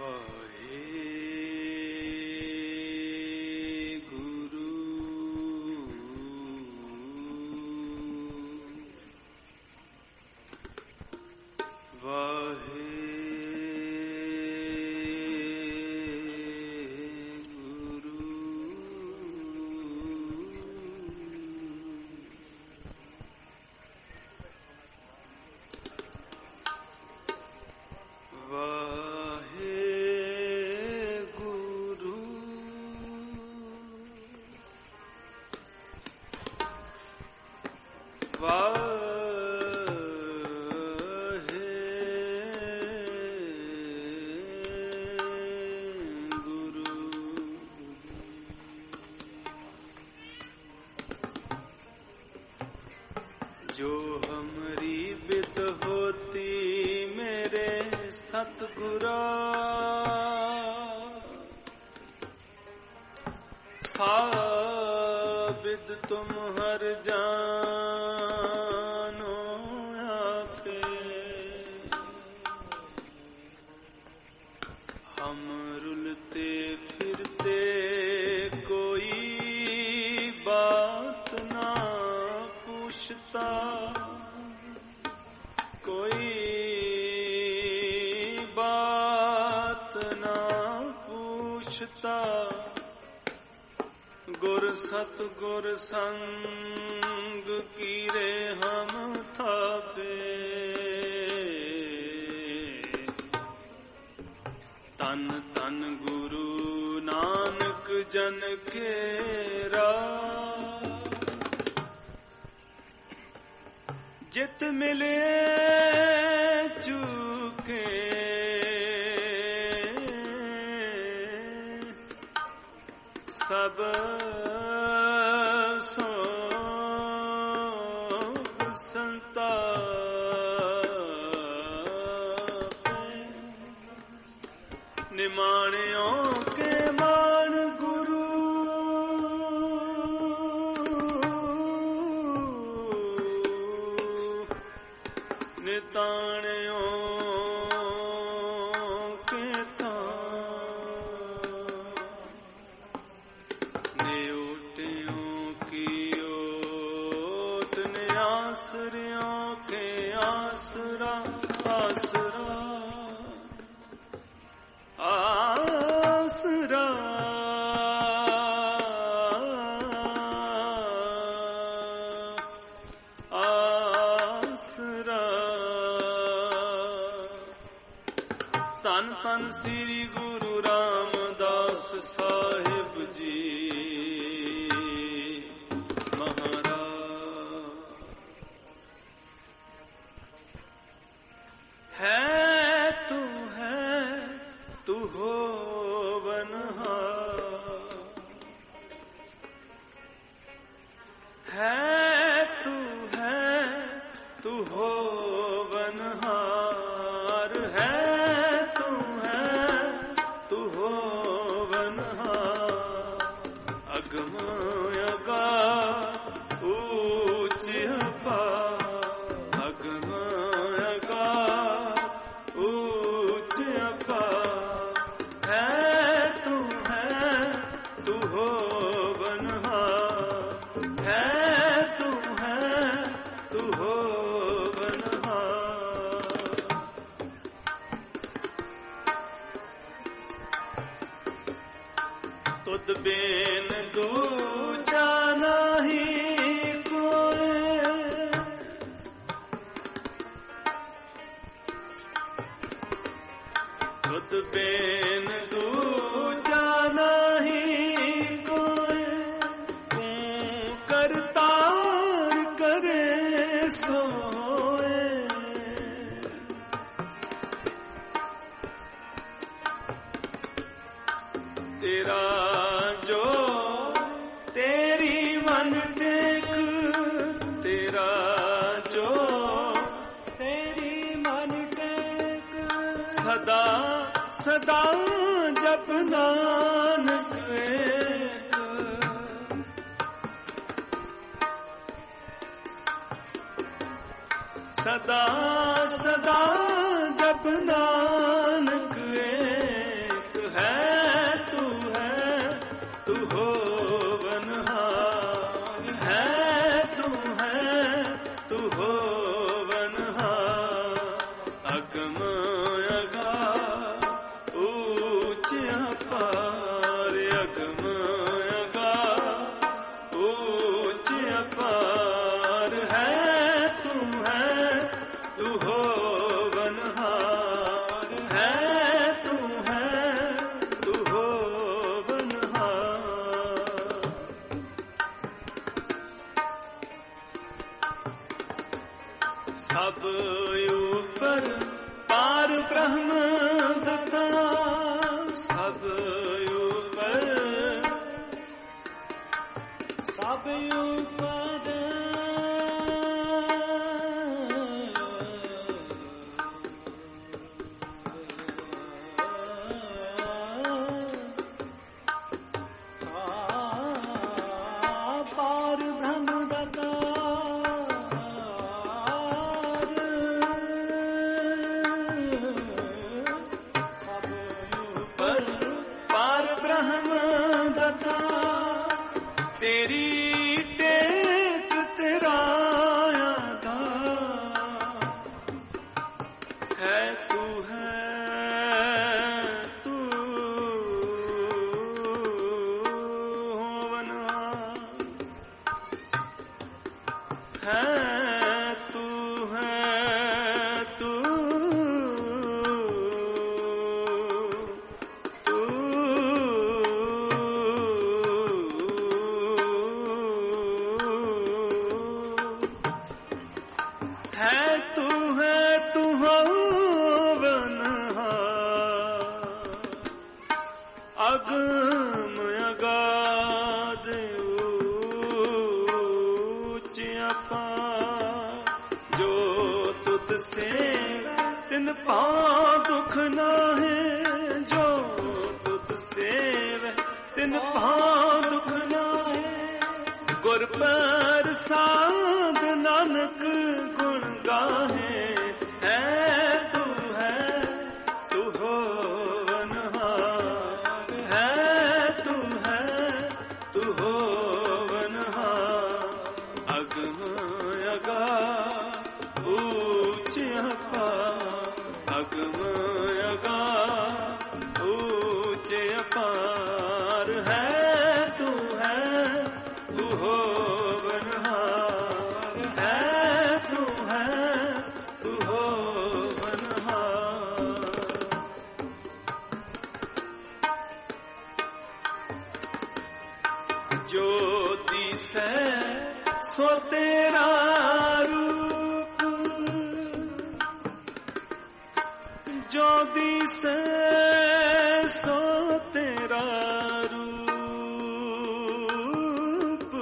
जो हमरी बिद होती मेरे सतगुरा, साबिद तुम हर जानो आपे। हम रुलते फिरते कोई बात ना पूछता, कोई बात ना पूछता। गुर सतगुर संग कीरे हम थापे। तन तन गुरु नानक जन केरा, जित मिले चूके सब सोप संतापे। निमाणियों के मान गुरु, निताणियों के नेउटियों की ओट ने आसरियों के आसरा। आसरा आसरा आसरा। तन तन श्री गुरु रामदास साहिब जी महाराज। है तू होवनहार, तू होवनहार। तू होवनहार। अगम अगाध ऊंच अपार, अगम अगाध ऊंच अपार। तू होवनहार। तू होवनहार। तुद बेन दूजा नाही कोई, तुद बेन दूजा नाही कोई। तू करतार करे सोए, तेरा जो तेरी मन टेक, तेरा जो तेरी मन टेक। सदा सदा जप नानक एक, सदा सदा जप नानक एक। ਸਭ ਉਪਰ ਪਾਰ ਬ੍ਰਹਮ ਦਤਾ ਸਭ ਉਪਰ ਸਭ ਉਪਰ ਪਾਰ ਬ੍ਰਹਮ ਦਤਾ तेरी टेक तेरा यादा है तू होवनहार है तू अगम अगाध ऊंच अपार जो तुझ से तिन पाँव दुख न है जो तुझ से तिन पाँव दुख न है गुर प्रसाद नानक गुण गाहे है तू पार है तू होवनहार है तू होवनहार जो दिसै सो तेरा रूप जो दिसै सो तेरा रूप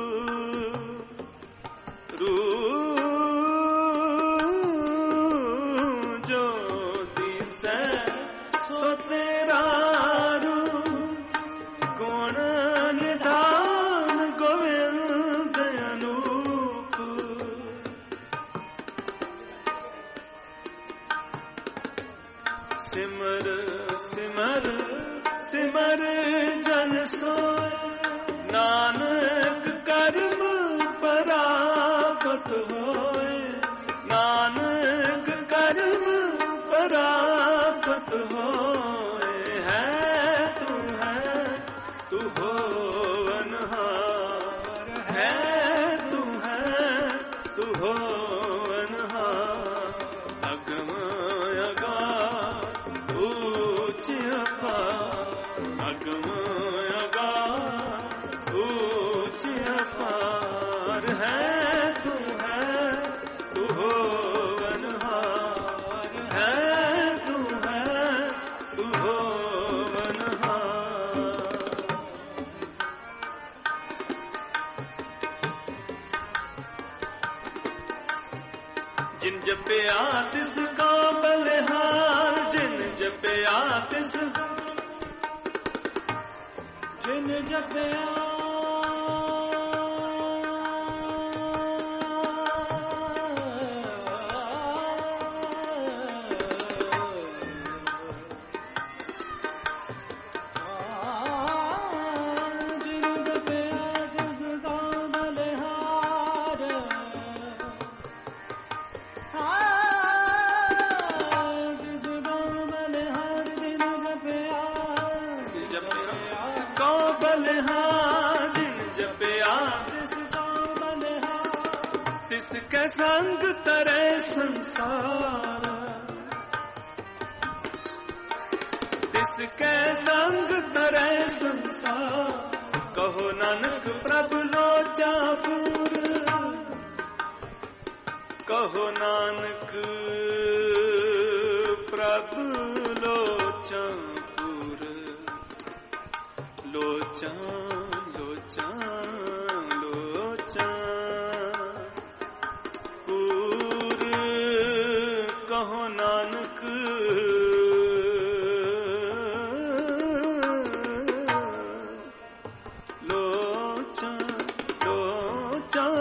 जो दिसै सो तेरा रूप गुण निधान गोविंद अनूप सिमर सिमर सिमर जन सोए नानक कर्म परागत होए नानक कर्म परागत होए है तू होवनहार है तू होवनहार अगम अगाध ऊंच अपार अगम अगाध ऊंच अपार है तू होवनहार है तू होवनहार जिन जपया तिसका बलिहार जिन जपया तिस जिन जपया तिसके संग तरे संसार तिसके संग तरे संसार कहो नानक प्रभु लोचा पूर कहो नानक प्रभु लोचन पुर, लोचन लोचन लोचन पुर, कहो नानक लोचन लोचन,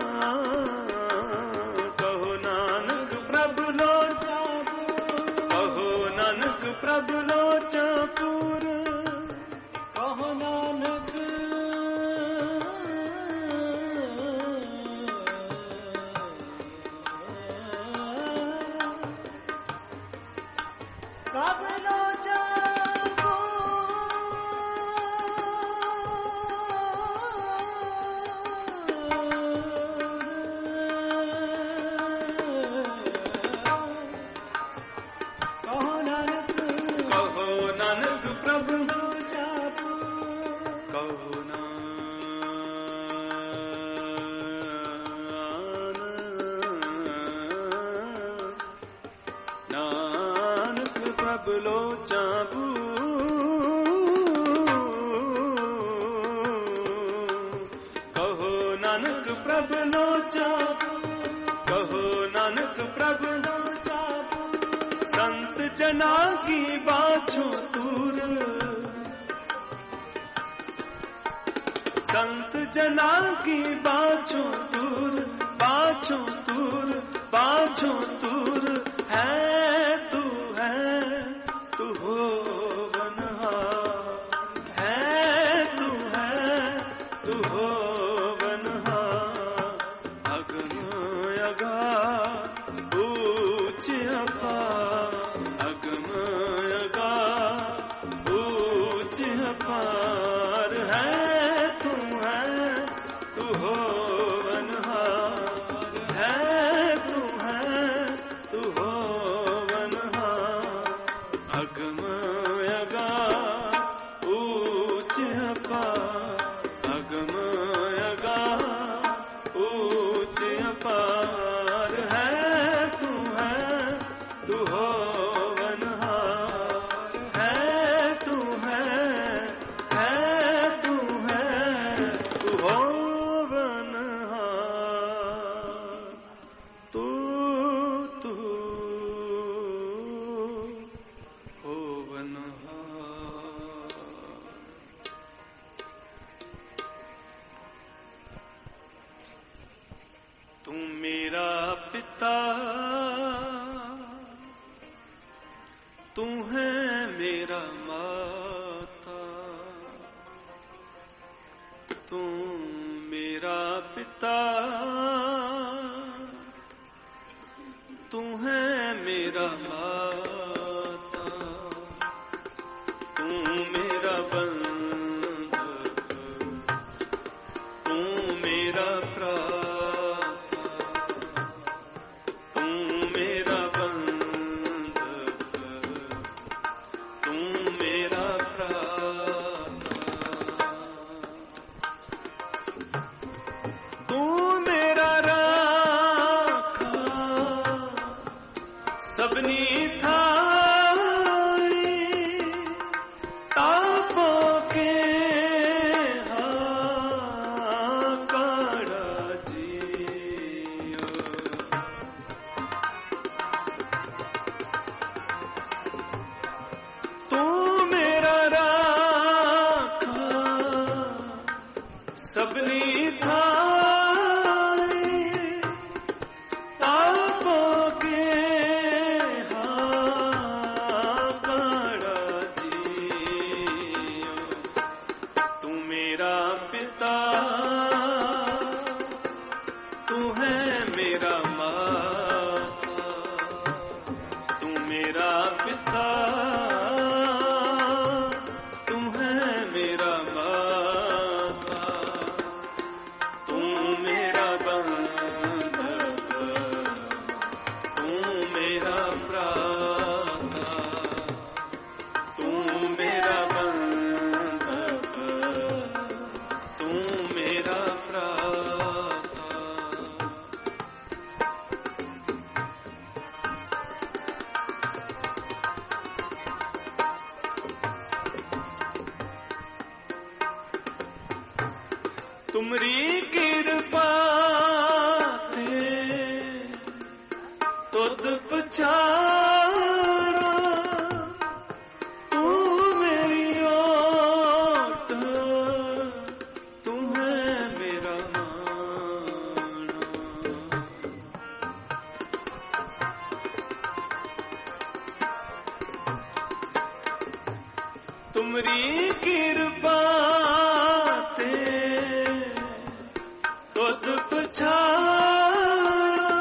कहो नानक प्रभु लोचन, कहो नानक प्रभु लोचन पुर, कहो नानक प्रभु लोचन प्रभु जापू, कहो नानक प्रभु लो जापू, कहो नानक प्रभु लो जापू, कहो नानक प्रभु लो जापू, संत जना की बाछो दूर, संत जना की बाछो दूर, बाछो दूर, बाछो दूर, है तू हो बनहार, है तू हो बनहार, अगम अगाध ऊंच अपार, अगम अगाध ऊंच अपार, है तू हो बनहार, है तू हो बनहार, अगम अगाध ऊंच अपार, अगम अगाध ऊंच अपार, है तू हो बनहार, है तू हो बनहार, तू हो बनहार। तू मेरा पिता, तू है मेरा माता, तू मेरा पिता, तू है मेरा माता, तू मेरा बंधक, तू मेरा प्राता, तू मेरा बंधक, तू मेरा प्राता, तू मेरा राखा सबनी थारी, तापों के हाकारा जियो, तू मेरा राखा सबनी थारी, तापों के हाकारा जियो, तू मेरा पिता, तू है मेरा माता, तू मेरा पिता, तू है मेरा माता, तू मेरा बंधक, तू मेरा प्राता, तू मेरा बंधक, तू तुमरी कृपा ते तुद पछाड़ा, तू मेरी ओट, तू है मेरा माना। तुमरी कृपा ते तुद पछाड़ा,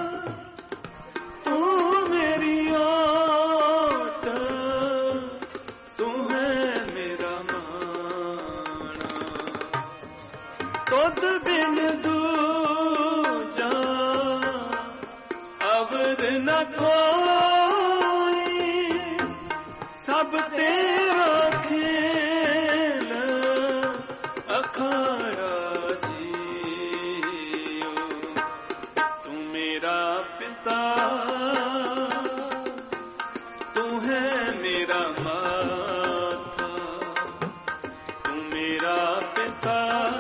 तू मेरी ओट, तू है मेरा माना। तुद बिन दूजा अवद न कोई, सब तेरा खेल अखाड़ा जियो। तू मेरा पिता, तू है मेरा माता, तू मेरा पिता,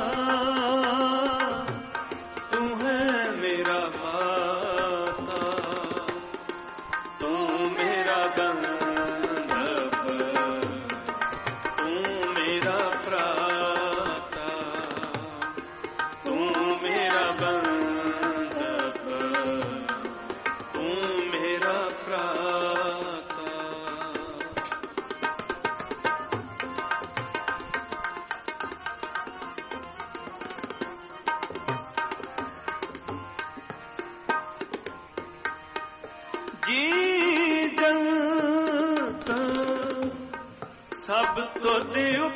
तू है मेरा माता, तू मेरा बंधप, तू मेरा प्राता, तू मेरा बंधप, तू मेरा प्राता। जी जंता सब तुद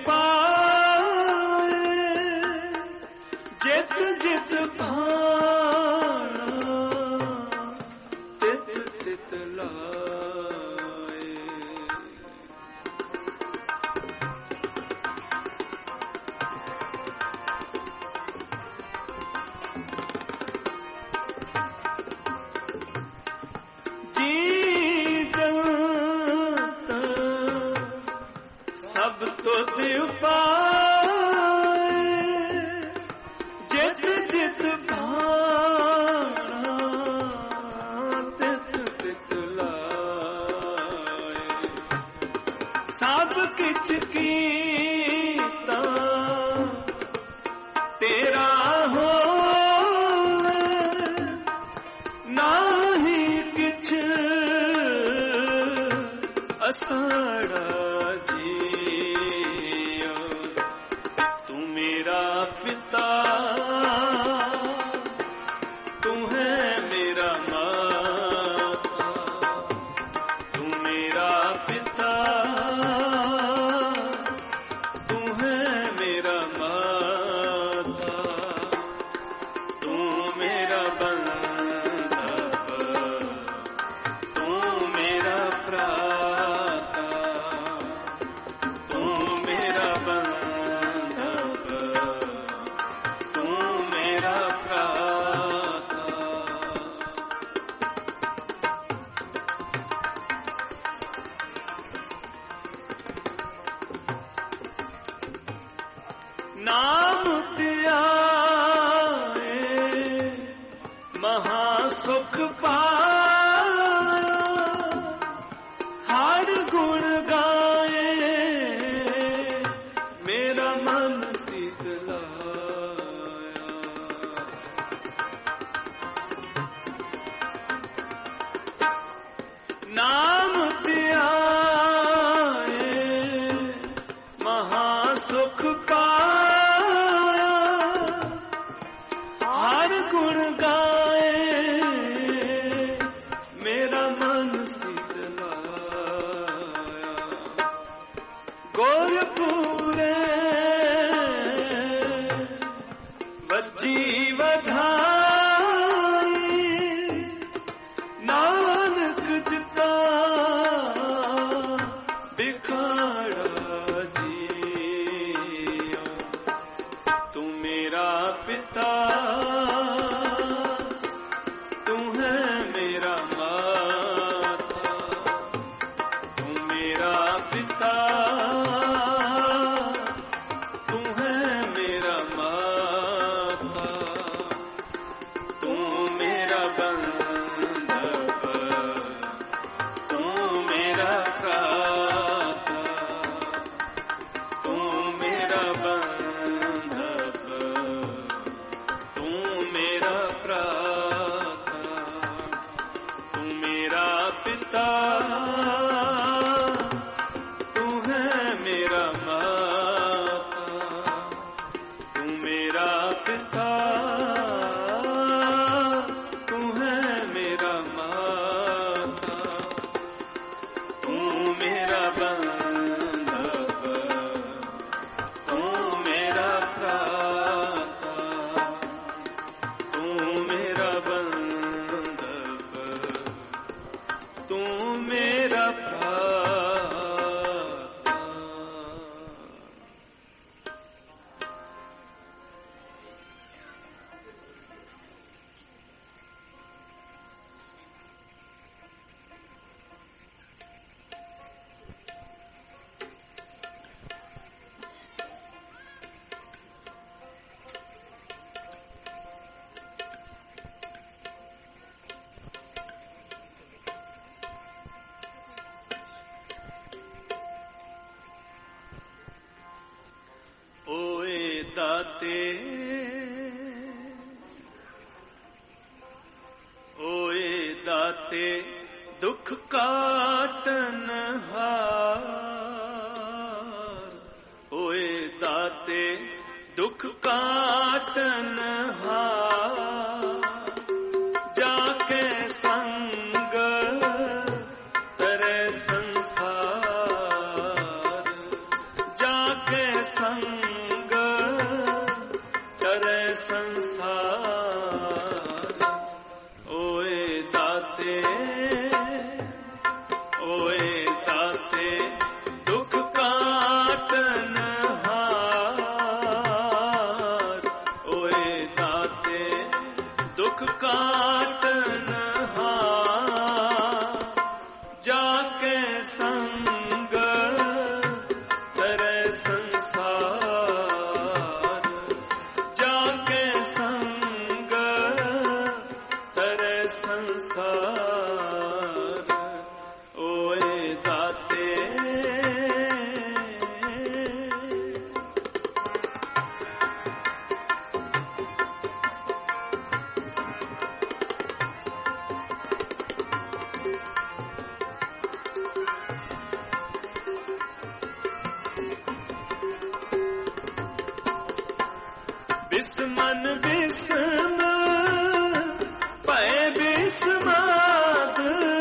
उपाय, जित जित भाना तित तित लाए। जी जंता सब तुद उपाय, जित जित भाना तित तित लाए। सब किछ कीता तेरा होवे, नाही किछ असाड़ा जियो। तू मेरा पिता, तू है मेरा माता, तू मेरा पिता, तू है मेरा माता, तू मेरा बंधप, तू मेरा प्राता, तू मेरा बंधप, तू मेरा प्राता। नाम त्याए महासुख पाया, हर गुण गाए मेरा मन शीतलाया। नाम त्याए महासुख पाया, हर गुण गाए मेरा मन शीतलाया। गोरखपुरे वज्जी वधाई, नानक जिता बिखाड़ा जियो। तू मेरा पिता, तू है मेरा माता, तू मेरा पिता, तू है मेरा माता, दाते ओए दाते दुख काटन हार ओए दाते दुख काटन हार जाके संग तरे संसार जाके संग तरे संसार ओए दाते दुख काटन हार ओए दाते दुख काटन हार जाके संग तरे संसार जाके संग तरे संसार ओए दाते बिस्मन बिस्म पै बिस्माद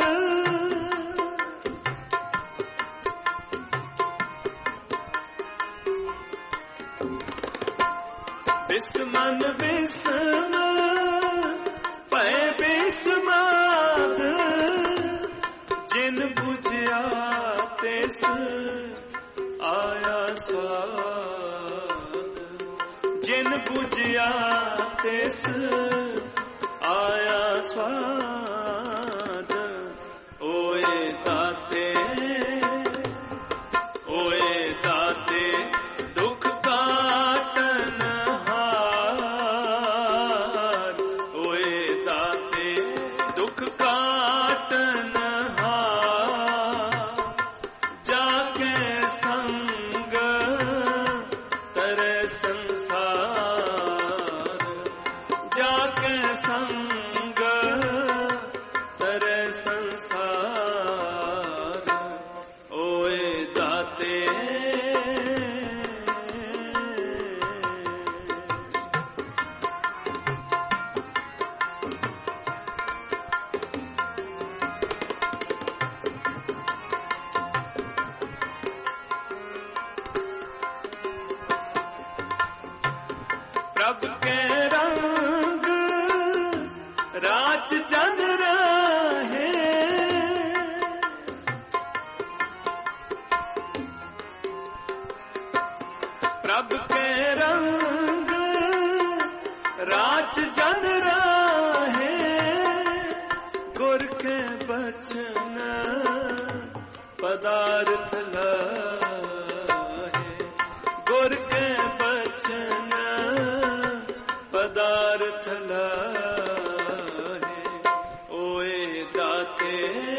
बिस्मन बिस्म पै बिस्माद जिन बुझिया तिस आया स्वाद जिन बुझिया तिस आया स्वाद ओए दाते दुख काटन हार ओए दाते दुख काटन हार जाके संग तरे संसार जाके संग तरे संसार ओए दाते प्रभ के रंग राज जन रहे प्रभ के रंग राज जन रहे गुर के बचन पदार्थ लहे गुर के बचन पदार्थ लहे ओए दाते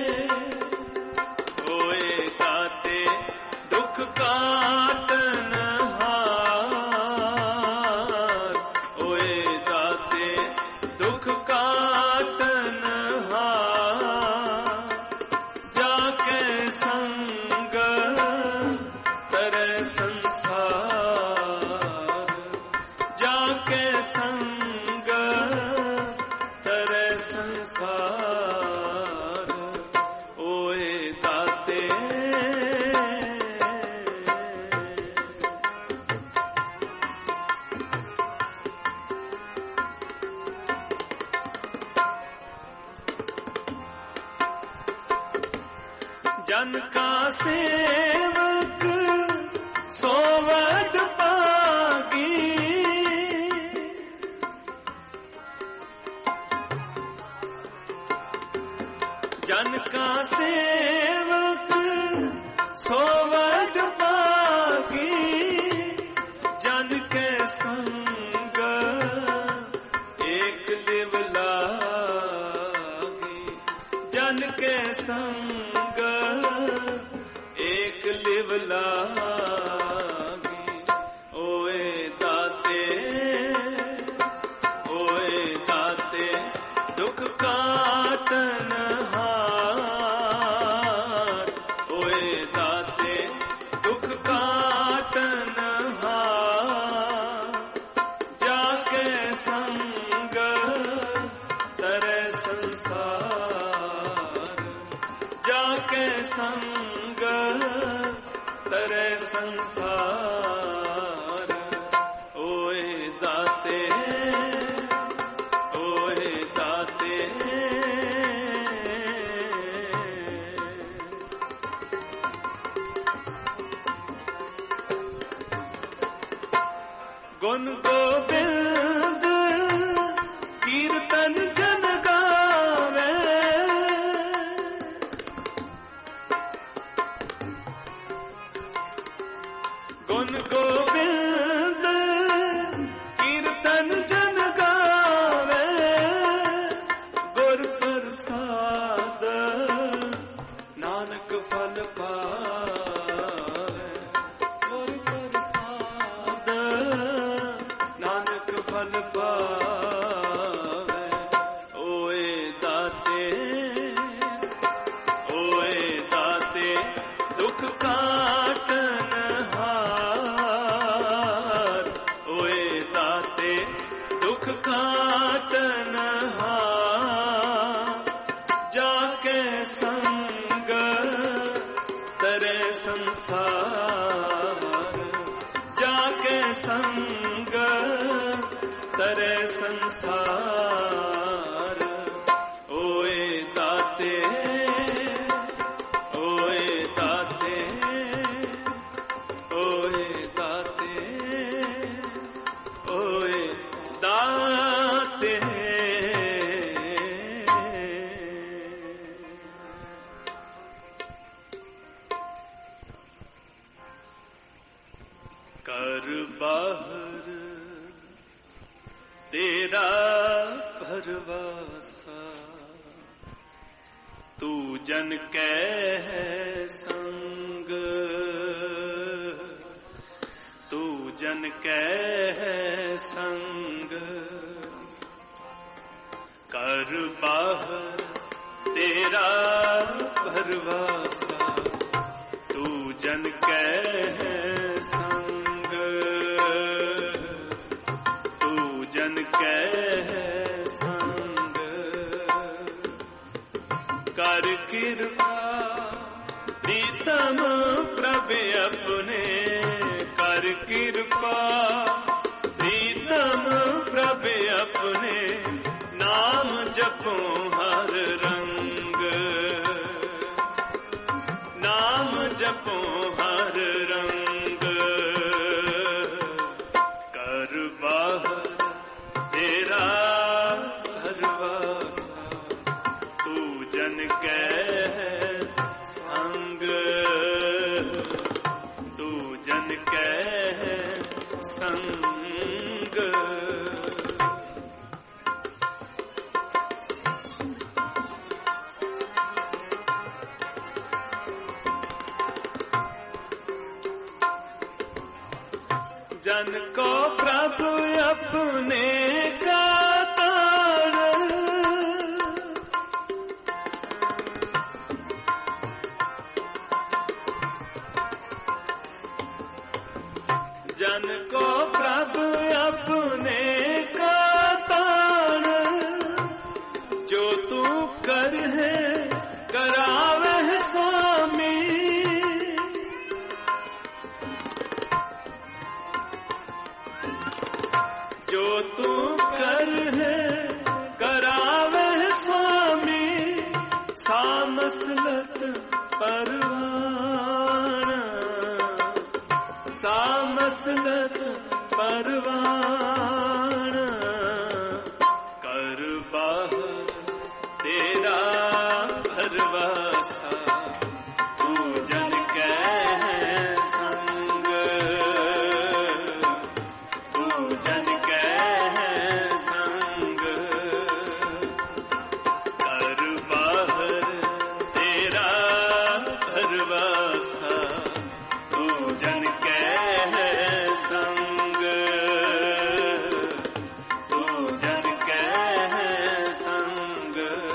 दुख काटन हार ओए दाते दुख काटन हार जाके संग तरे संसार जाके संग तरे संसार ओए दाते जन का सेवक सोवत पागी जन का सेवक सोवत पागी जन के संग एक लिव लागी जन के संग एक लिव लागी ओए दाते तरे संसार ओए दाते ओए दाते गुण गोविंद कीर्तन जन गावे गुण गोविंद कीर्तन जन गावे गुर प्रसाद नानक फल पावे गुर प्रसाद नानक फल पावे ओए दाते दुख काटन हार ओए दाते दुख काटन हार जाके संग तरे संसार जाके संग तरे संसार ओए दाते ओए दाते ओए दाते ओए दाते कर बाहर तेरा भरवासा तू जन कै है संग तू जन कै है संग कर बाहर तेरा भरवासा तू जन कै है संग तू जन कै है संग कर कृपा प्रीतम प्रभु अपने कर कृपा प्रीतम प्रभु अपने नाम जपो हर रंग नाम जपो हर रंग कर बाहर तेरा भरवासा तू जन कै संग तू जन कै संग जन को प्रभु अपने का तार जन को प्रभु अपने का तार जो तू कर है करावे स्वामी जो तू कर है करावे स्वामी सामसलत परवाना सामसलत परवाना कर बाहर तेरा भरवासा तू जन कै है संग तू जन कै है संग कर बाहर तेरा भरवासा तू जन कै है संग तू जन कै है संग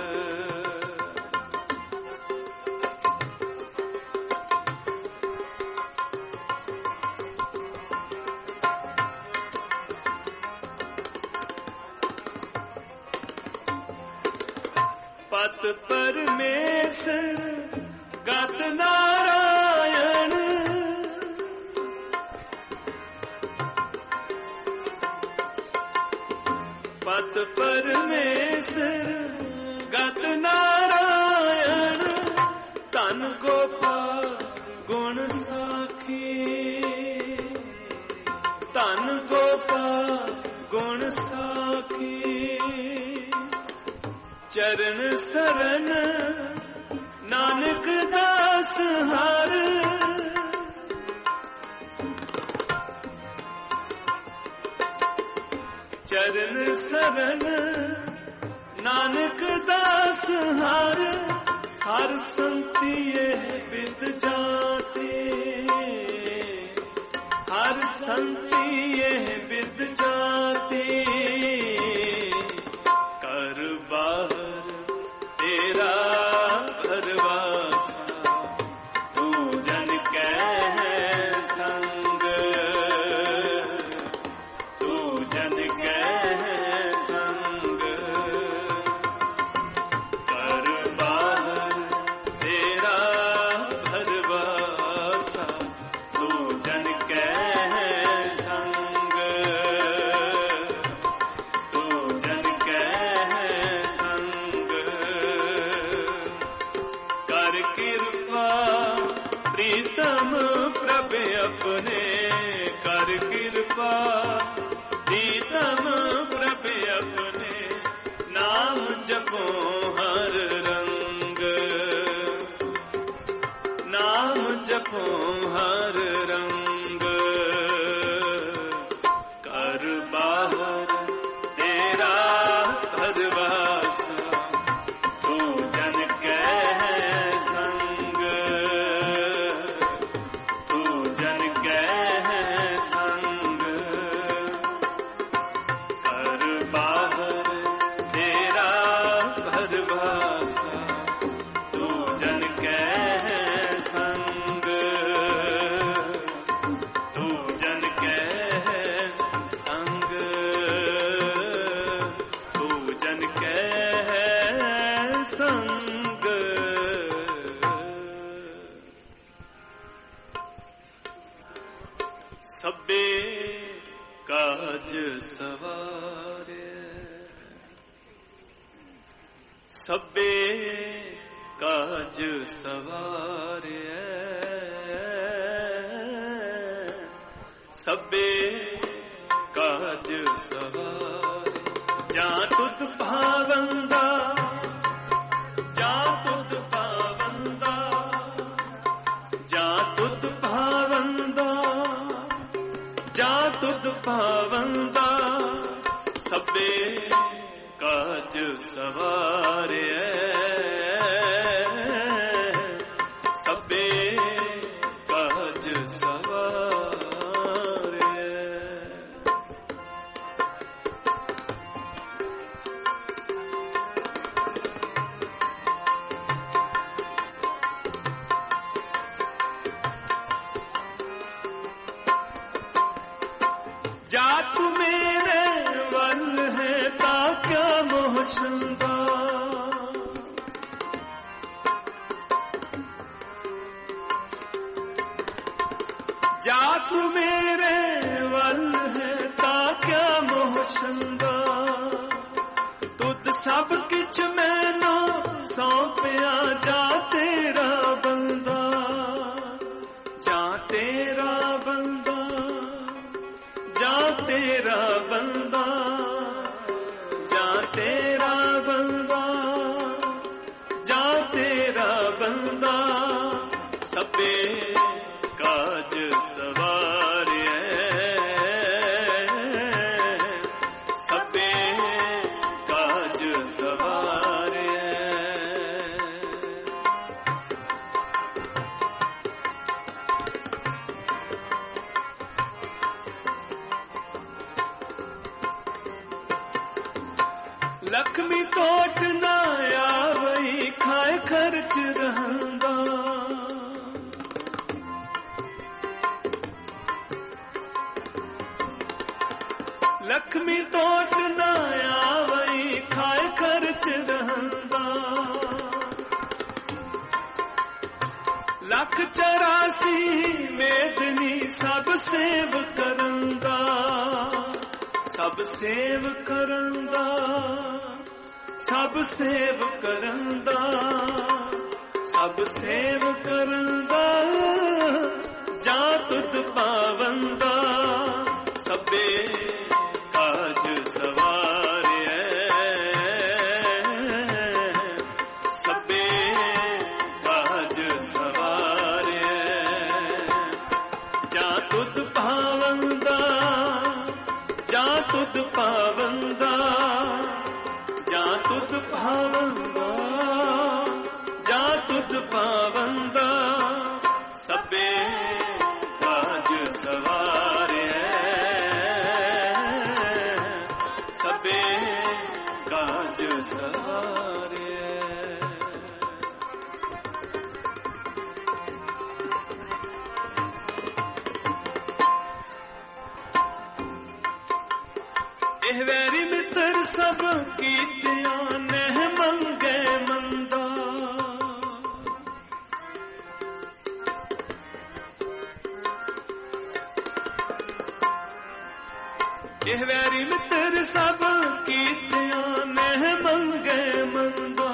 पत परमेश्वर गत नारायण पत परमेश्वर गत नारायण तन गोपाल गुण साखी तन गोपाल गुण साखी चरण सरन नानक दास हर चरण सरन नानक दास हर हर संतिये विद जाते हर संतिये विद जाते कर बाहर तेरा भरवासा तू जन कह संग तू जन कह संग कर बाहर तेरा भरवासा तू जन कह संग तू जन कह संग कर कृपा प्रीतम प्रभ अपने कर कृपा प्रीतम प्रभ अपने नाम जपो हर रंग नाम जपो हर रंग कर बाहर तेरा भरवासा तू जन कह संग तू जन कह संग कर बाहर तेरा भरवासा तू जन कह संग तू जन कह संग तू जन कह संग सबे काज सवारे सबे काज सवारे सबे काज सवारे जा तुत भावंदा जा तुत भावंदा जा तुत भावंदा जा तुत भावंदा सबे काज सवारे सबे काज सवारे जात मेरे वन है ता क्या मोह संदा जात मेरे वन है ता क्या मोह संदा तुद सब किछ मैनू सौंपया जा तेरा बंदा जा तेरा बंदा जा तेरा बंदा जा तेरा बंदा जा तेरा बंदा सबे काज सवारे सबे काज सवारे लक्ष्मी तोट ना आवई खाए खर्च रहंदा लक्ष्मी तोट ना आवई खाए खर्च रहंदा लख 84 मेदनी सब सेव करंदा सब सब सेव करंदा, सब सेव करंदा, सब सेव करंदा, जा तुद पावंदा, सबे काज सवारे, सबे काज सवारे, जा तुद पावंदा, जा तुद पावंदा, जा तुद पावंदा, जा तुद पावंदा, सबे काज सवारे, सबे काज सवारे। एह वैरी मित्र सब कीतियां नह मंगे मंदा, एह वैरी मित्र सब कीतियां नह मंगे मंदा,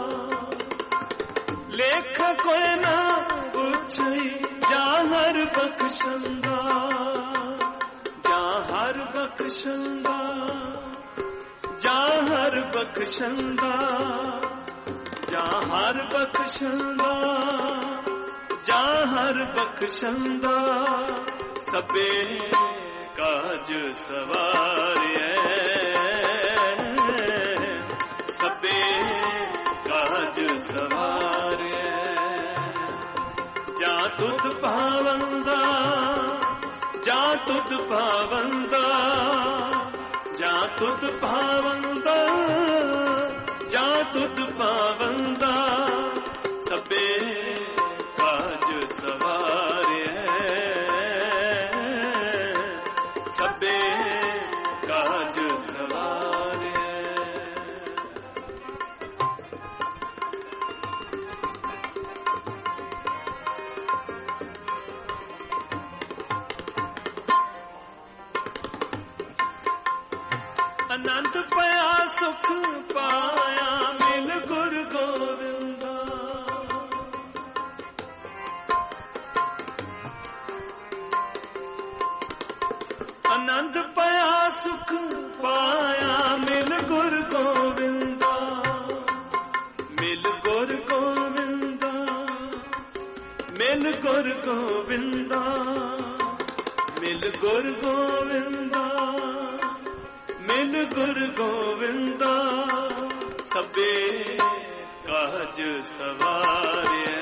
लेख कोई ना पुछई जा हर बख्शंदा, जा हर बख्शंदा, जा हर बख्शंदा, जा हर बख्शंदा, जा हर बख्शंदा, सबे काज सवारे, सबे काज सवारे, जा तुद पावंदा, जा तुद पावंदा, जा तुद पावंदा, जा तुद पावंदा, सबे काज सवारे, सबे काज सवारे। अनंत पया सुख पाया मिल गुरु गोविंदा, आनंद पया सुख पाया मिल गुरु गोविंदा, मिल गुरु गोविंदा, मिल गुरु गोविंदा, मिल गुरु गोविंदा, मिल गुरु गोविंदा, सबे काज सवारे,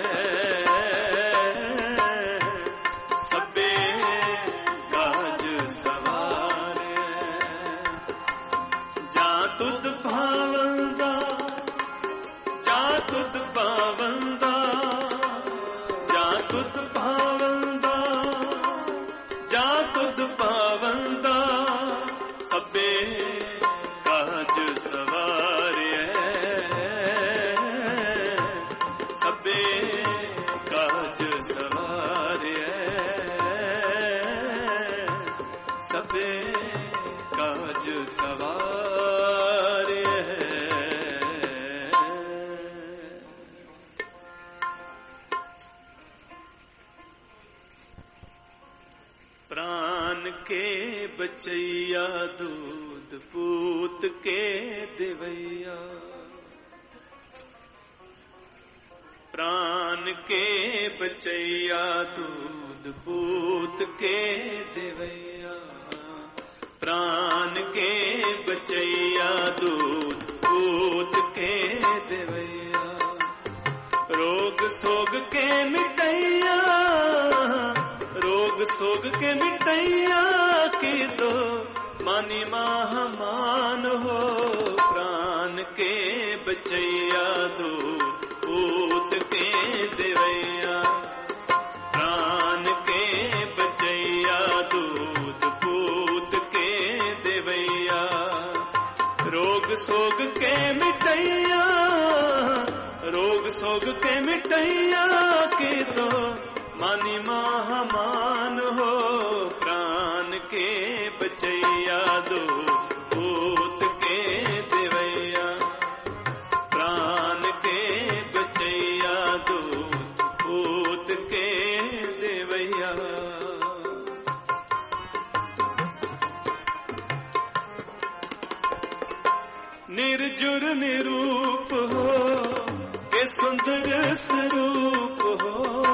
सबे काज सवारे, जा तुद पावंदा, जा तुद पावंदा, जा तुद पावंदा, जा तुद पावंदा, सबे काज सवारे, सबे काज सवारे, सबे काज सवारे। प्राण के बचैया दूध पूत के देवैया, प्राण के बचैया दूध पूत के देवैया, प्राण के बचैया दूध पूत के देवैया, रोग सोग के मिटैया, रोग सोग के मिटैया की दो मानी महामान हो, प्राण के बचैया दो पूत के देवैया, प्राण के बचैया दूध पूत के देवैया, रोग सोग के मिटैया, रोग सोग के मिटैया की दो मानी महामान हो, प्राण के बचैया दो निर्जुर निरूप हो के सुंदर स्वरूप हो।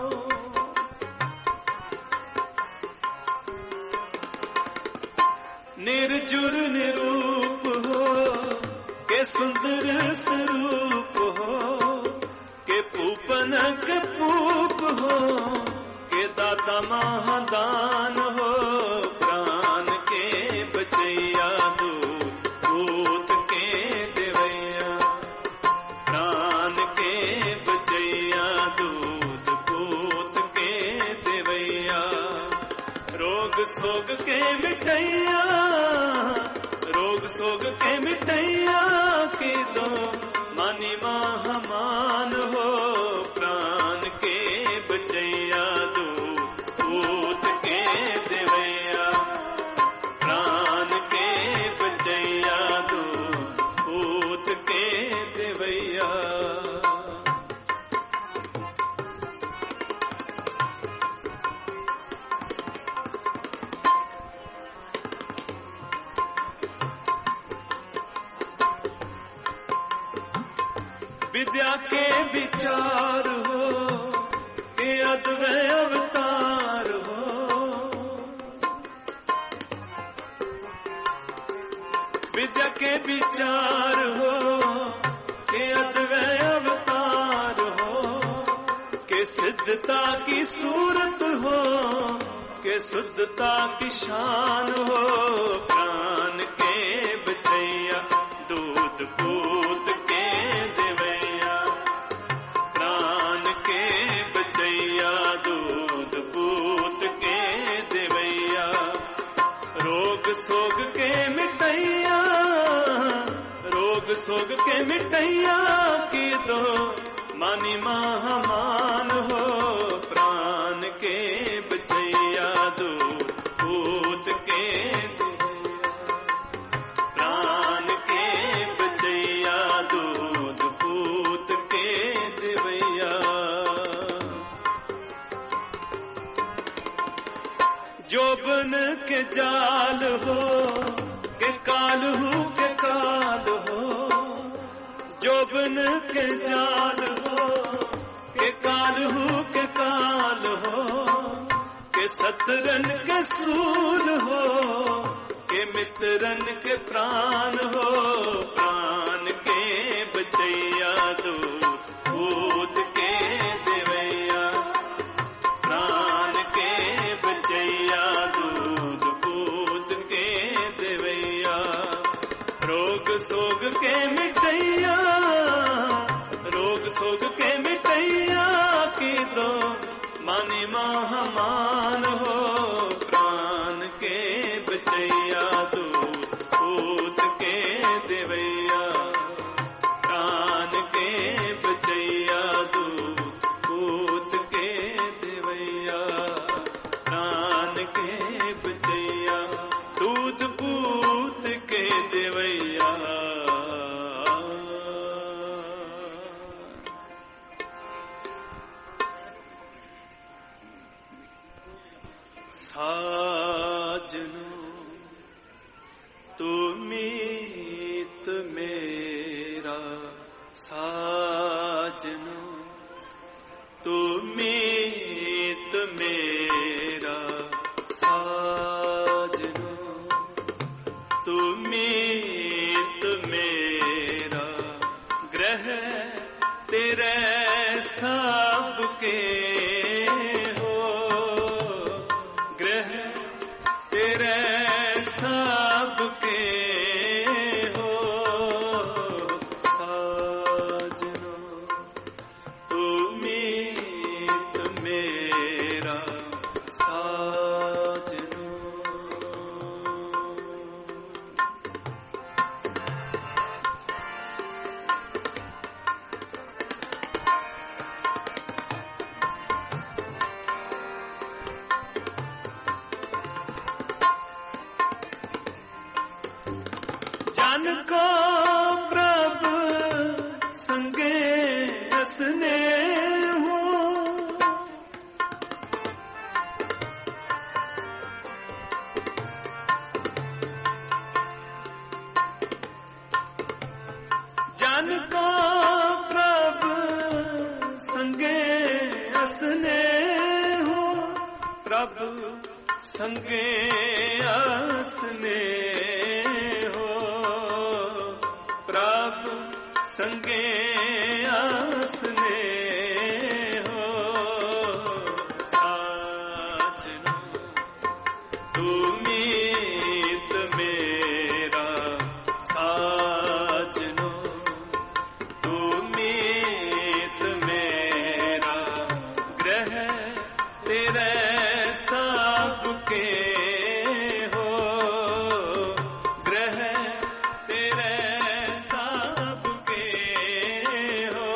निर्जुर निरूप हो के सुंदर स्वरूप हो के पूपन के पूप हो के दाता महादान हो। प्राण के बचैया दूत पूत के देवैया, प्राण के बचैया दूत पूत के देवैया। रोग सोग के मिटैया, रोग सोग के मिटैया के दो मानी महामान हो। प्राण के बचैया दूत पूत के देवैया, प्राण के बचैया दूत पूत के देवैया। विद्या के विचार हो के अद्वय अवतार हो। विद्या के विचार हो के अद्वय अवतार हो के सिद्धता की सूरत हो के शुद्धता की शान हो। प्राण के बचैया दूत पूत के देवैया, प्राण के बचैया दूत पूत के देवैया। रोग सोग के मिटैया, रोग सोग के मिटैया की दो मानी महामान हो। प्राण के बचैया दूत पूत के देवैया, प्राण के बचैया दूत पूत के देवैया। जोबन के जाल हो के कालहू के काल हो। जोबन के जाल हो के कालहू के काल हो के सतरन के सूल हो के मित्रन के प्राण हो। प्राण के बचैया दूत पूत के देवैया, प्राण के बचैया दूत पूत के देवैया। रोग सोग के मिटैया, रोग सोग के मिटैया की दो मानी महामान हो। प्राण के बचैया दूत पूत के देवैया, प्राण के बचैया दूत पूत के देवैया, प्राण के बचैया दूत पूत के देवैया। साजनो तू मीत मेरा, साजनो तू मीत मेरा। साजनो तू मीत मेरा, ग्रह तेरे सबके हो। ग्रह तेरे सबके हो। साजनो तू मीत मेरा, साजनो। जान को प्रभु संगे हंसने हो। जन को प्रभु संगे असने हो, प्रभु संगे असने हो, प्रभु संगे असने हो। साजना तू मीत मेरा, साजनो तू मीत मेरा, ग्रह तेरे सबके हो, ग्रह तेरे सबके हो।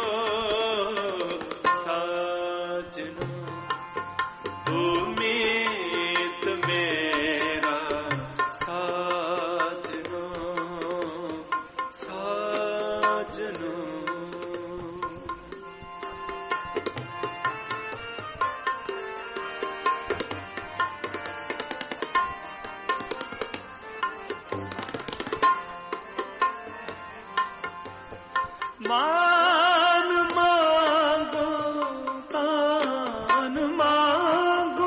साजनो तू मीत मेरा, साजनो साजनो। मान मांगो तान मांगो,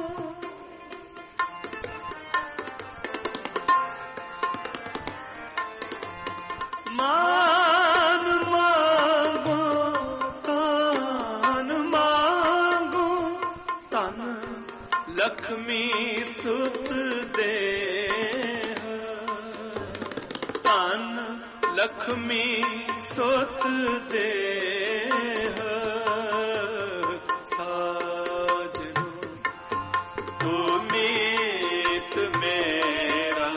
मान मांगो तान मांगो, तन लक्ष्मी सुत दे, तन लक्ष्मी सुत दे। साजनो तू मीत मेरा,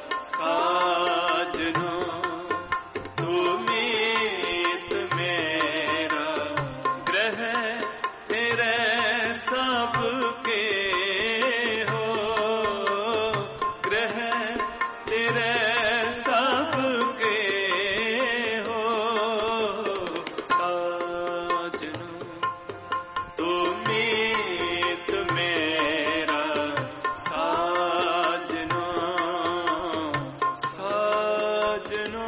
साजनो तू मीत मेरा, ग्रह तेरे सबके हो, ग्रह तेरे सबके हो। साजनो तू मीत मेरा, साजनो साजनो।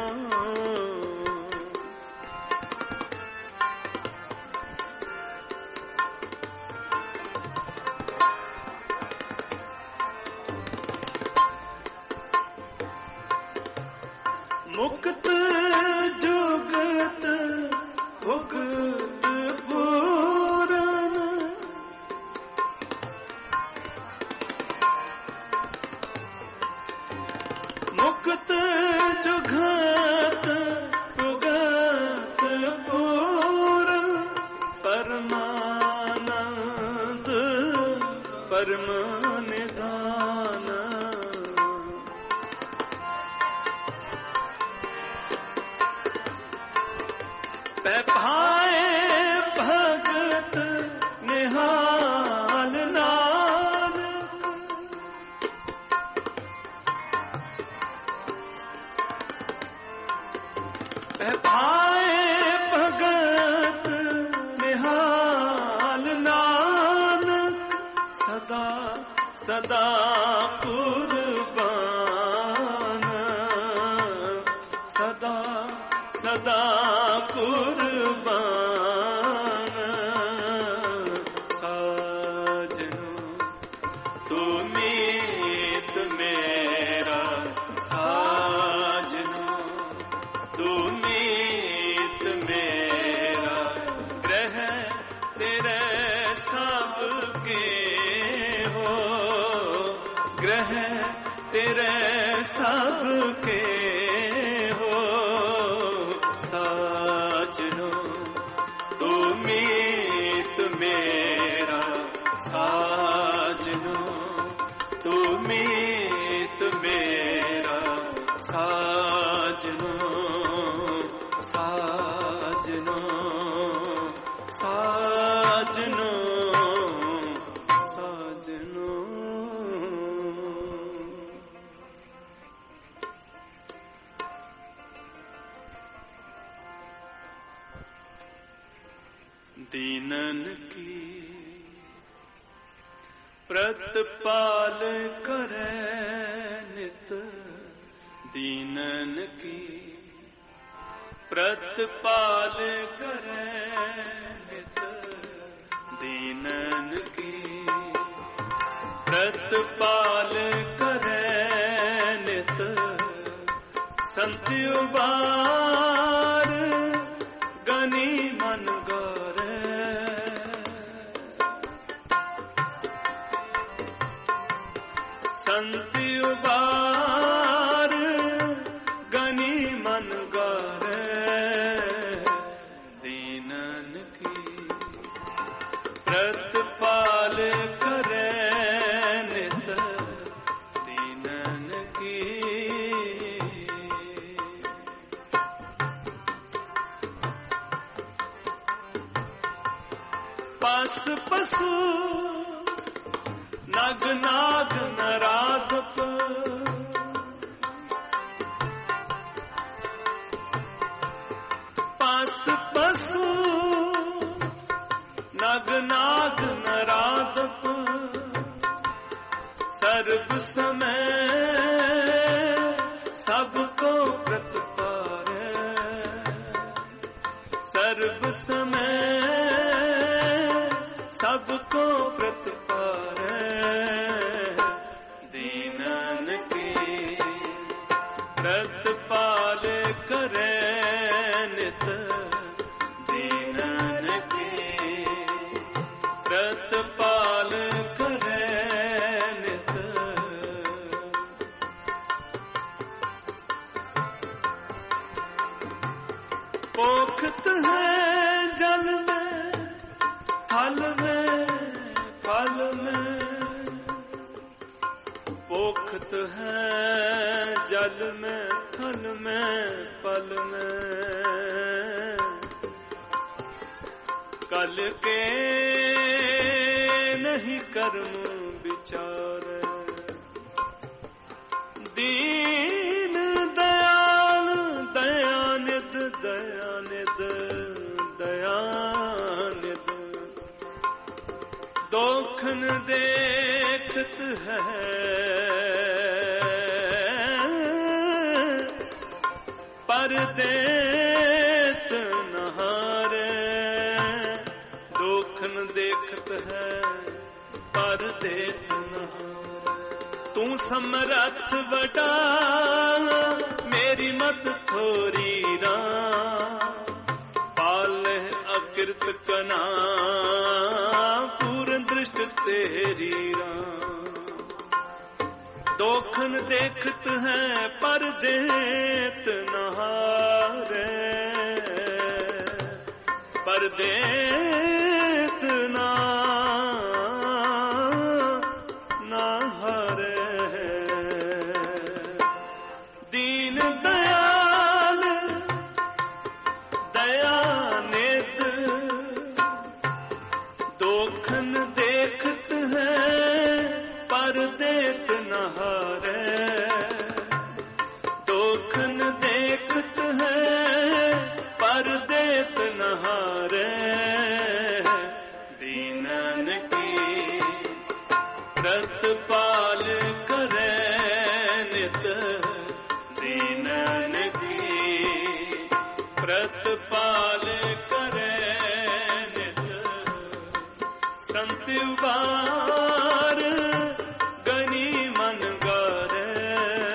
मुक्त जुगत भुगत पूरन, मुक्त जुगत भुगत पूरन, परमानंद परम निधान। भाए भगत निहाल नानक, भाए भगत निहाल नानक, सदा सदा कुर्बान, सदा सदा कुर्बान। साजनो तू मीत मेरा, साजनो तू मीत मेरा, ग्रह तेरे सबके हो, ग्रह तेरे सबके हो। साजनो तू मीत मेरा, साजनो तू मीत मेरा, साजनो साजनो साजनो साजनो। दीनन की प्रतिपाल करे नित, दीनन की प्रतिपाल करे नित दीनन की, प्रतिपाल करे नित संत उबार गनी मन गौरे। संत उबार गनी मन गौरे दीनन की, प्रतिपाल करे नित दीनन की। पस पशु नग नाग नराधप, पस पशु नग नाग नराधप सर्व समय सबको प्रतिपारे, सर्व समय सबको प्रतिपारे दीनन की, प्रतिपाल करे नित दीनन की, प्रतिपाल करे नित। पोखत है जल में थल में फल में, पोखत है जल में थल में फल में, कल के नहीं कर्म विचार। दीन दयाल दयानिध दयानिध दयानिध दोखन देखत है पर देत नहारे, दोखन देखत है पर देत नहारे। तू समरथ बड़ा मेरी मत थोरी राम, पाले अकृत कना पूर्ण दृष्ट तेरी राम। दोखन देखत है पर देत नहारे, पर देत नहारे। दीन दयाल दयानिध दोखन देखत है पर देत नहारे, दोखन देखत है पर देत नहारे दीनन की, प्रतिपाल करे नित दीनन की, प्रतिपाल करे नित संत उबार गनी मन गौरे,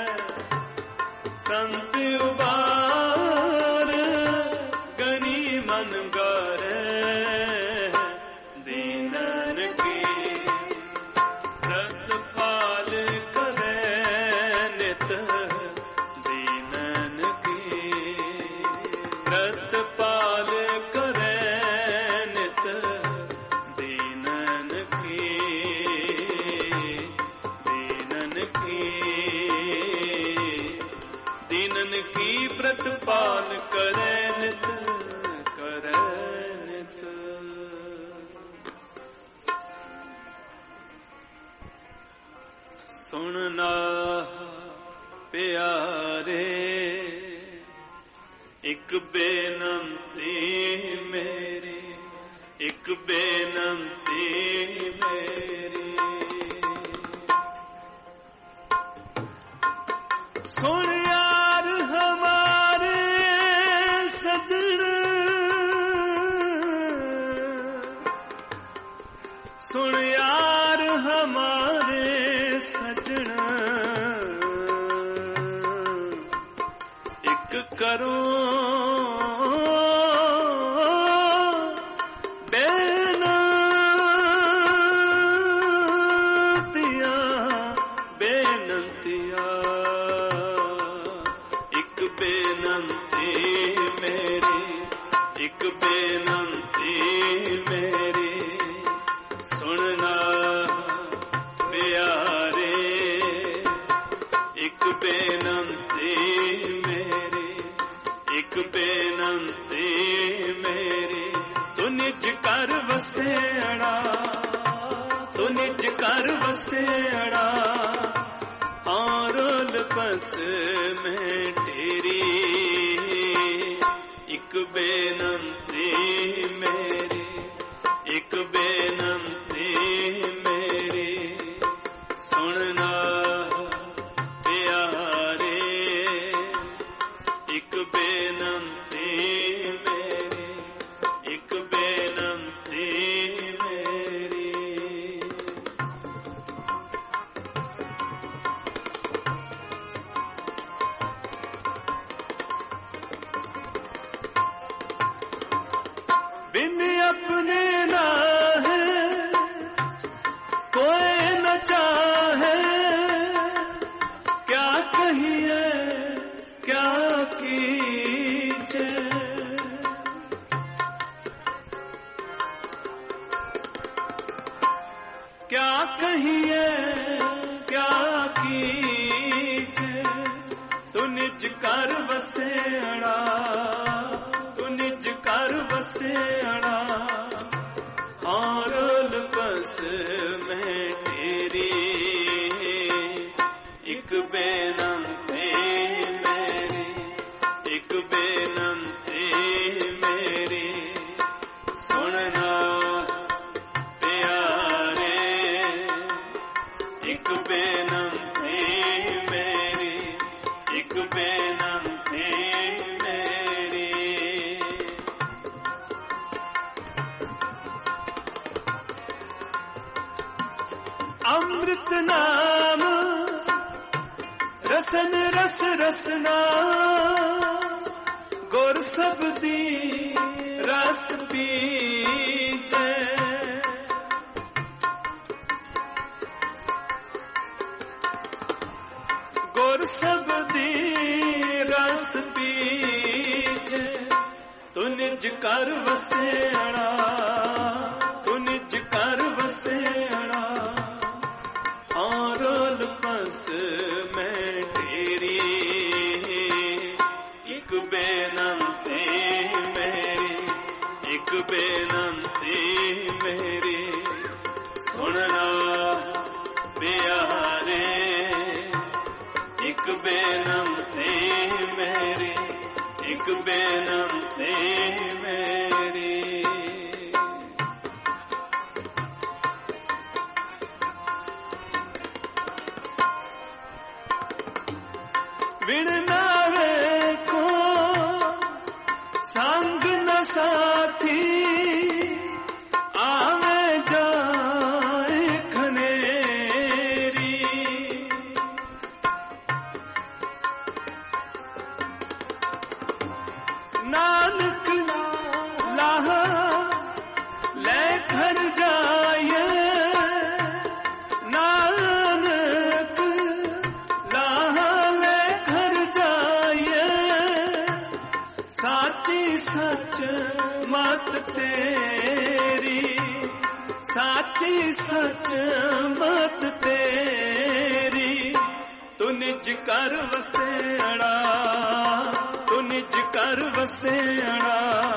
संत उबार गनी मन गौरे दीनन की, प्रतिपाल करे नित दीनन की, प्रतिपाल करे नित दीनन की, दीनन की, दीनन की प्रतिपाल करे नित करे नित। सुनना प्यारे एक बेनंती मेरी, एक बेनंती मेरी। सुन यार हमारे सजना एक करो बेनंतिया बेनंतिया एक बेनंती मेरी एक बेनंती मेरी सुनना प्यारे एक बेनंती मेरी एक बेनंती मेरी तू निज कर वसेड़ा तू निज कर वसेड़ा औरोल बस में तेरी एक बेनंती मेरी एक बेनंती मेरी सुनना प्यारे एक बेनंती मेरी एक बेनंती मेरी बिन अपने ना है कोई न चाहे क्या कहिए क्या कीजे क्या कहिए क्या कीजे तू निज कर वसेड़ा तू निज कर वसेड़ा और बस में तेरी एक बेनंती मेरी एक बेनंती मेरी सुनना प्यारे एक बेनंती मेरी एक बेनंती मेरी अमृत नाम रसन रस रसना गुर सबदी रस पीजे गुर सबदी रस पीजे तू निज कर वसेड़ा तू निज कर वसेड़ा औरोल बस में तेरी एक बेनंती मेरी एक बेनंती मेरी सुनना प्यारे एक बेनंती मेरी एक बेनंती मेरी बिन नावे को संग न साथी आवे जाए खनेरी नानक लाहा ले घर जाए नानक लाहा ले घर जाए साची सच मत तेरी साची सच मत तेरी तू निज कर वसेड़ा तू निज कर वसेड़ा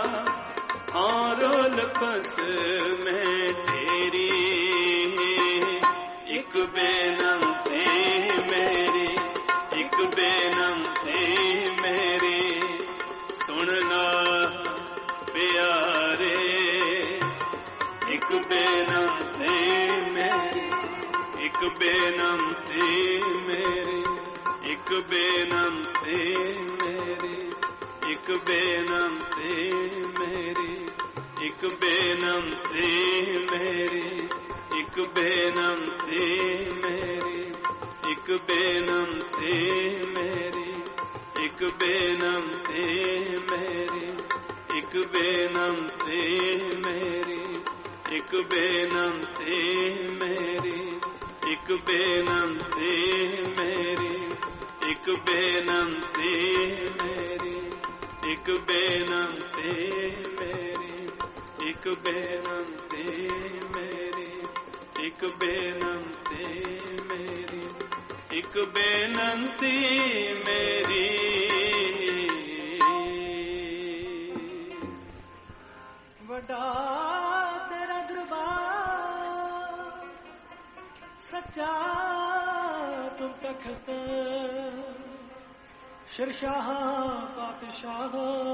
औरोल बस में तेरी एक बेनंती मेरी एक बेनंती मेरी सुनना प्यारे एक बेनंती मेरी एक बेनंती मेरी एक बेनंती मेरी एक बेनंती मेरी एक बेनंती मेरी एक बेनंती मेरी ਬੇਨਤੀ ਮੇਰੀ, ਇੱਕ ਬੇਨਤੀ ਮੇਰੀ, ਇੱਕ ਬੇਨਤੀ ਮੇਰੀ, ਇੱਕ ਬੇਨਤੀ ਮੇਰੀ, ਇੱਕ ਬੇਨਤੀ ਮੇਰੀ, ਇੱਕ ਬੇਨਤੀ ਮੇਰੀ, ਇੱਕ ਬੇਨਤੀ ਮੇਰੀ, ਇੱਕ ਬੇਨਤੀ ਮੇਰੀ, ਇੱਕ ਬੇਨਤੀ ਮੇਰੀ, ਇੱਕ ਬੇਨਤੀ ਮੇਰੀ। ਵੱਡਾ ਤੇਰਾ ਦਰਬਾਰ ਸੱਚਾ ਤੁਮ ਤਖਤ, ਸ਼ਿਰਸ਼ਾਹ ਪਾਤਸ਼ਾਹ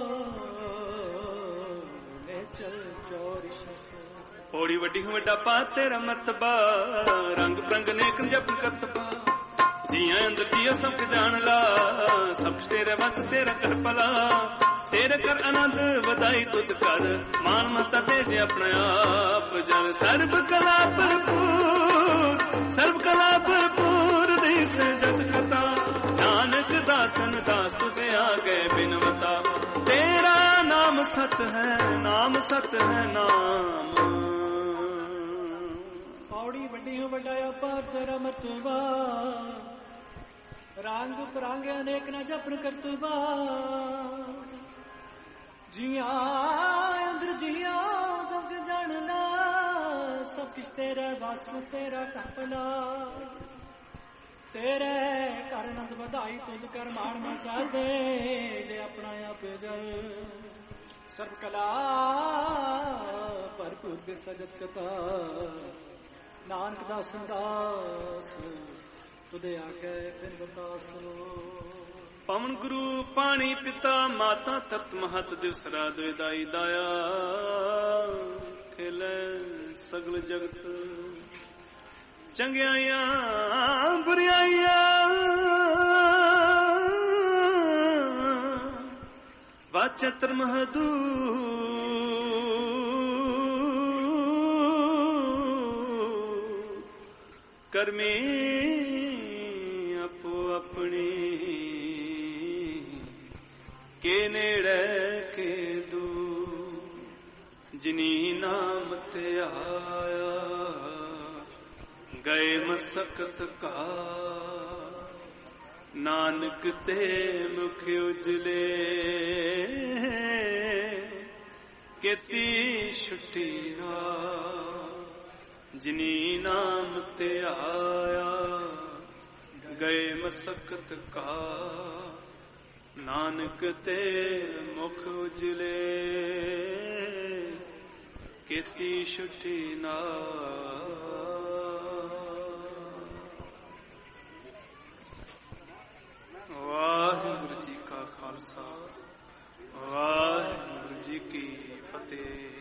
ਨੇ ਚਲ ਚੋਰਿਸ਼। ਪੌੜੀ ਵੱਡੀ ਵੱਡਾ ਪਾ ਤੇਰਾ ਮਰਤਬਾ, ਰੰਗ ਪ੍ਰੰਗ ਨੇਕ ਜਪ ਕਰਤਬਾ, ਜੀਆਂ ਅੰਦਰ ਜੀਓ ਸਭ ਜਾਣ ਲਾ, ਸਭ ਤੇਰੇ ਵਸ ਤੇਰਾ ਕਰ ਭਲਾ, ਤੇਰੇ ਕਰ ਆਨੰਦ ਵਧਾਈ ਤੁਧ ਕਰ, ਮਾਨ ਮਤਾ ਦੇ ਦੇ ਆਪਣਾ ਆਪ ਜਨ। ਸਰਬ ਕਲਾ ਭਰਪੂਰ, ਸਰਬ ਕਲਾ ਭਰਪੂਰ ਦਿਸ ਜਤ ਕਥਾ, ਨਾਨਕ ਦਾਸਨ ਦਾਸ ਤੁਝੇ ਆਗੇ ਬਿਨਵਤਾ, ਤੇਰਾ ਨਾਮ ਸਤ ਹੈ, ਨਾਮ ਸਤ ਹੈ ਨਾਮ। ਪੌੜੀ ਵੱਡੀ ਹੋ ਵੱਡਾ ਅਪਾਰ ਤੇਰਾ ਮਰਤਬਾ, ਰੰਗ ਪਰੰਗ ਅਨੇਕ ਨਾ ਜਪਨ ਕਰਤਬਾ, ਜੀਆਂ ਅੰਦਰ ਜੀਆਂ ਸਭ ਜਾਣਨਾ, ਸਭ ਕਿਛ ਤੇਰਾ ਬਸ ਤੇਰਾ ਕਪਲਾ, ਤੇਰੇ ਘਰ ਆਨੰਦ ਵਧਾਈ ਤੁਧ ਕਰ, ਮਾਣ ਮਤਾ ਦੇ ਜੇ ਆਪਣਾ ਆਪ ਜਲ। ਸਰਬ ਕਲਾ ਭਰਪੂਰ ਦੇ ਸਜਤ ਕਥਾ, ਨਾਨਕ ਦਾਸ ਦਾਸ ਤੁਦੇ ਆਕੇ ਫਿਰ ਬਤਾਸ। ਪਵਨ ਗੁਰੂ ਪਾਣੀ ਪਿਤਾ ਮਾਤਾ ਤਤ ਮਹਤ ਦਿਵਸ ਰਾਤ ਦਾਈ ਦਾਇਆ, ਖੇਲੇ ਸਗਲ ਜਗਤ ਚੰਗਿਆਈਆਂ ਬੁਰਿਆਈਆਂ, ਵਾਚੈ ਧਰਮ ਹਦੂ ਕਰਮੀ ਆਪੋ ਆਪਣੀ, ਕੇ ਨੇੜੇ ਕੇ ਦੂਰ, ਜਿਨੀ ਨਾਮ ਤੇ ਆਇਆ ਗਏ ਮਸਕਤ ਕਾ, ਨਾਨਕ ਤੇ ਮੁਖ ਉਜਲੇ ਕੀਤੀ ਛੁੱਟੀ ਨਾ, ਜਿਨੀ ਨਾਮ ਤੇ ਆਇਆ ਗਏ ਮਸਕਤ ਕਾ, ਨਾਨਕ ਤੇ ਮੁਖ ਉਜਲੇ ਕੀਤੀ ਛੁੱਟੀ ਨਾ। ਵਾਹਿਗੁਰੂ ਜੀ ਕਾ ਖਾਲਸਾ, ਵਾਹਿਗੁਰੂ ਜੀ ਕੀ ਫਤਿਹ।